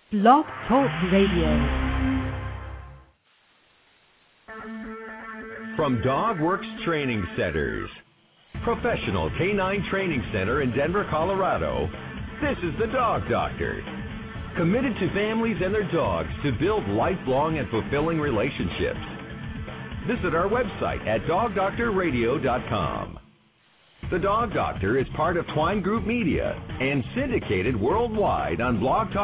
Blog Talk Radio. From DogWorks Training Centers, professional canine training center in Denver, Colorado, this is the Dog Doctor. Committed to families and their dogs to build lifelong and fulfilling relationships. Visit our website at dogdoctorradio.com. The Dog Doctor is part of Twine Group Media and syndicated worldwide on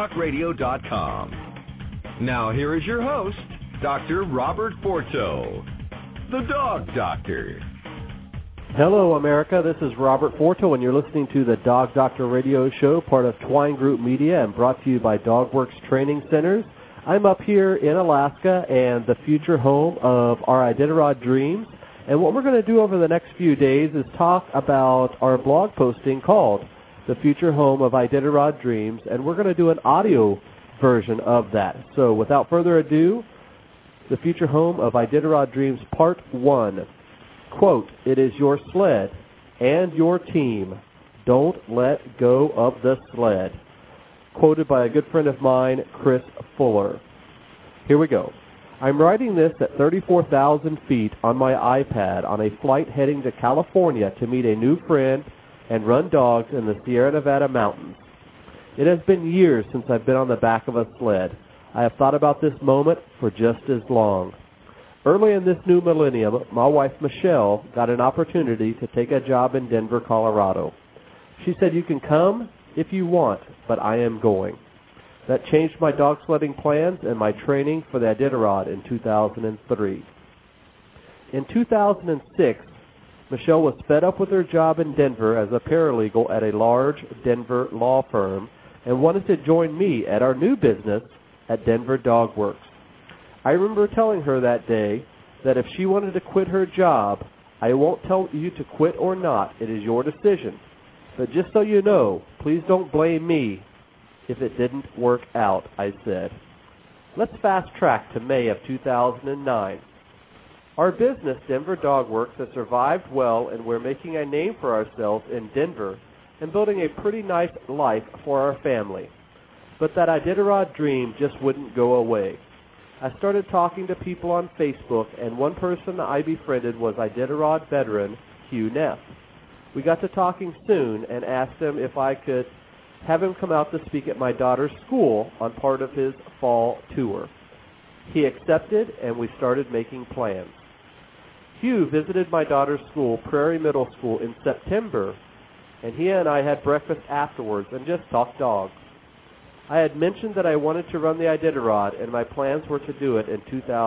blogtalkradio.com. Now here is your host, Dr. Robert Forto, the Dog Doctor. Hello, America. This is Robert Forto, and you're listening to the Dog Doctor Radio Show, part of Twine Group Media and brought to you by DogWorks Training Centers. I'm up here in Alaska and the future home of our Iditarod Dreams. And what we're going to do over the next few days is talk about our blog posting called The Future Home of Iditarod Dreams, and we're going to do an audio version of that. So without further ado, The Future Home of Iditarod Dreams, Part 1. Quote, "It is your sled and your team. Don't let go of the sled." Quoted by a good friend of mine, Chris Fuller. Here we go. I'm writing this at 34,000 feet on my iPad on a flight heading to California to meet a new friend and run dogs in the Sierra Nevada mountains. It has been years since I've been on the back of a sled. I have thought about this moment for just as long. Early in this new millennium, my wife Michelle got an opportunity to take a job in Denver, Colorado. She said, "You can come if you want, but I am going." That changed my dog sledding plans and my training for the Iditarod in 2003. In 2006, Michelle was fed up with her job in Denver as a paralegal at a large Denver law firm and wanted to join me at our new business at Denver DogWorks. I remember telling her that day that if she wanted to quit her job, "I won't tell you to quit or not, it is your decision. But just so you know, please don't blame me if it didn't work out," I said. Let's fast track to May of 2009. Our business, Denver DogWorks, has survived well, and we're making a name for ourselves in Denver and building a pretty nice life for our family. But that Iditarod dream just wouldn't go away. I started talking to people on Facebook, and one person I befriended was Iditarod veteran Hugh Neff. We got to talking soon and asked him if I could have him come out to speak at my daughter's school on part of his fall tour. He accepted, and we started making plans. Hugh visited my daughter's school, Prairie Middle School, in September, and he and I had breakfast afterwards and just talked dogs. I had mentioned that I wanted to run the Iditarod, and my plans were to do it in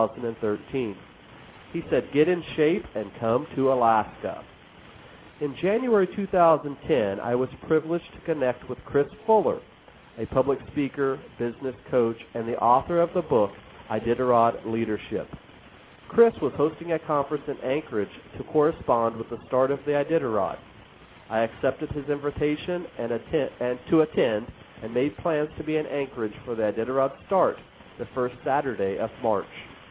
2013. He said, "Get in shape and come to Alaska." In January 2010, I was privileged to connect with Chris Fuller, a public speaker, business coach, and the author of the book, Iditarod Leadership. Chris was hosting a conference in Anchorage to correspond with the start of the Iditarod. I accepted his invitation and to attend and made plans to be in Anchorage for the Iditarod start, the first Saturday of March.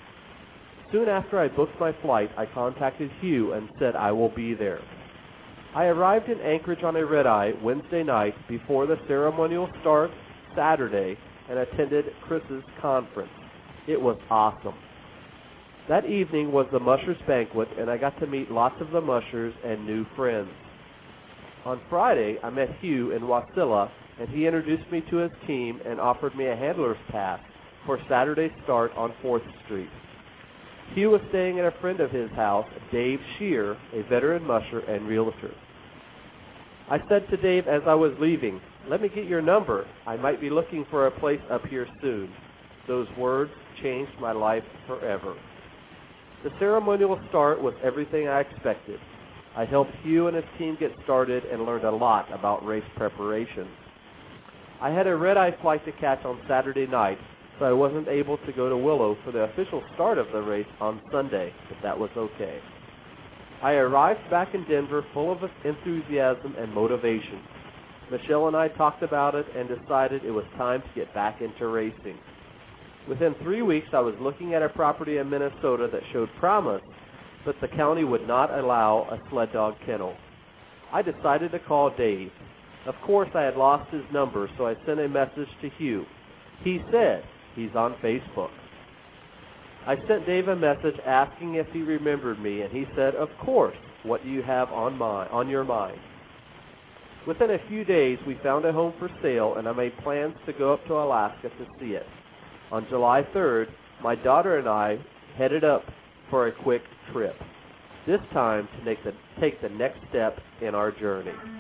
Soon after I booked my flight, I contacted Hugh and said I will be there. I arrived in Anchorage on a red-eye Wednesday night before the ceremonial start Saturday and attended Chris's conference. It was awesome. That evening was the Mushers Banquet, and I got to meet lots of the Mushers and new friends. On Friday, I met Hugh in Wasilla, and he introduced me to his team and offered me a handler's pass for Saturday's start on 4th Street. Hugh was staying at a friend of his house, Dave Shear, a veteran musher and realtor. I said to Dave as I was leaving, "Let me get your number. I might be looking for a place up here soon." Those words changed my life forever. The ceremonial start was everything I expected. I helped Hugh and his team get started and learned a lot about race preparation. I had a red-eye flight to catch on Saturday night, so I wasn't able to go to Willow for the official start of the race on Sunday, but that was okay. I arrived back in Denver full of enthusiasm and motivation. Michelle and I talked about it and decided it was time to get back into racing. Within 3 weeks, I was looking at a property in Minnesota that showed promise, but the county would not allow a sled dog kennel. I decided to call Dave. Of course, I had lost his number, so I sent a message to Hugh. He said he's on Facebook. I sent Dave a message asking if he remembered me, and he said, of course, what do you have on your mind? Within a few days, we found a home for sale, and I made plans to go up to Alaska to see it. On July 3rd, my daughter and I headed up for a quick trip, this time to take the next step in our journey.